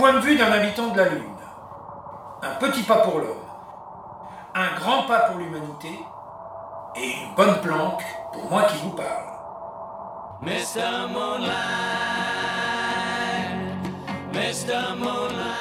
point de vue d'un habitant de la Lune. Un petit pas pour l'homme, un grand pas pour l'humanité, et une bonne planque pour moi qui vous parle. Mr. Moonlight, Mr. Moonlight.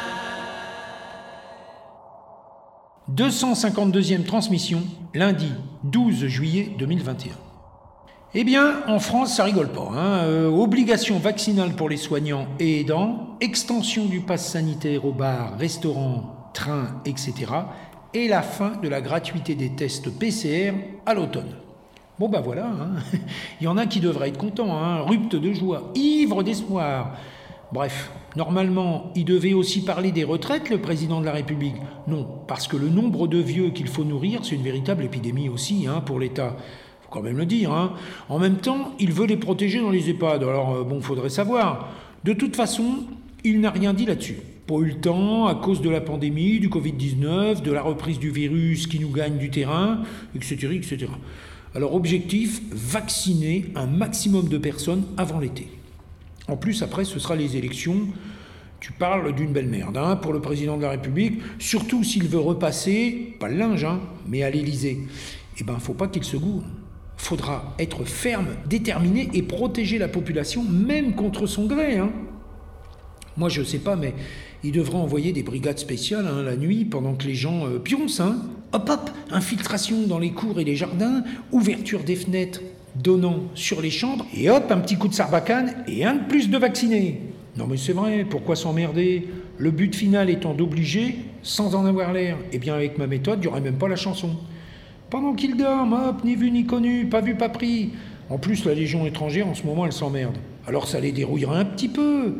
252e transmission, lundi 12 juillet 2021. Eh bien, en France, ça rigole pas. Obligation vaccinale pour les soignants et aidants, extension du pass sanitaire aux bars, restaurants, trains, etc. et la fin de la gratuité des tests PCR à l'automne. Bon bah voilà, il y en a qui devraient être contents, ruptes de joie, ivres d'espoir. Bref, normalement, il devait aussi parler des retraites, le président de la République. Non, parce que le nombre de vieux qu'il faut nourrir, c'est une véritable épidémie aussi pour l'État. Faut quand même le dire. En même temps, il veut les protéger dans les EHPAD. Alors faudrait savoir. De toute façon, il n'a rien dit là-dessus. Pas eu le temps, à cause de la pandémie, du Covid-19, de la reprise du virus qui nous gagne du terrain, etc., etc. Alors objectif, vacciner un maximum de personnes avant l'été. En plus, après, ce sera les élections. Tu parles d'une belle merde pour le président de la République, surtout s'il veut repasser, pas le linge, mais à l'Élysée. Eh ben, faut pas qu'il se gourre. Faudra être ferme, déterminé et protéger la population, même contre son gré. Moi, je sais pas, mais il devrait envoyer des brigades spéciales la nuit pendant que les gens pioncent. Hop, hop, infiltration dans les cours et les jardins, ouverture des fenêtres donnant sur les chambres, et hop, un petit coup de sarbacane et un de plus de vaccinés. Non mais c'est vrai, pourquoi s'emmerder ? Le but final étant d'obliger, sans en avoir l'air. Eh bien avec ma méthode, il n'y aurait même pas la chanson. Pendant qu'ils dorment, hop, ni vu ni connu, pas vu, pas pris. En plus, la Légion étrangère, en ce moment, elle s'emmerde. Alors ça les dérouillera un petit peu.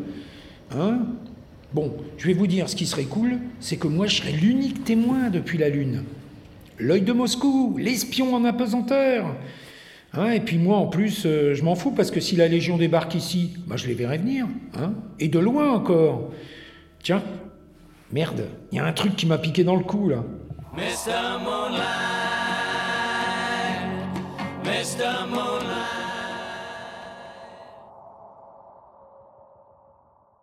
Bon, je vais vous dire, ce qui serait cool, c'est que moi, je serais l'unique témoin depuis la Lune. L'œil de Moscou, l'espion en apesanteur. Et puis moi, en plus, je m'en fous, parce que si la Légion débarque ici, je les verrai venir. Et de loin encore. Tiens, merde, il y a un truc qui m'a piqué dans le cou, là. Mr. Moonlight, Mr. Moonlight.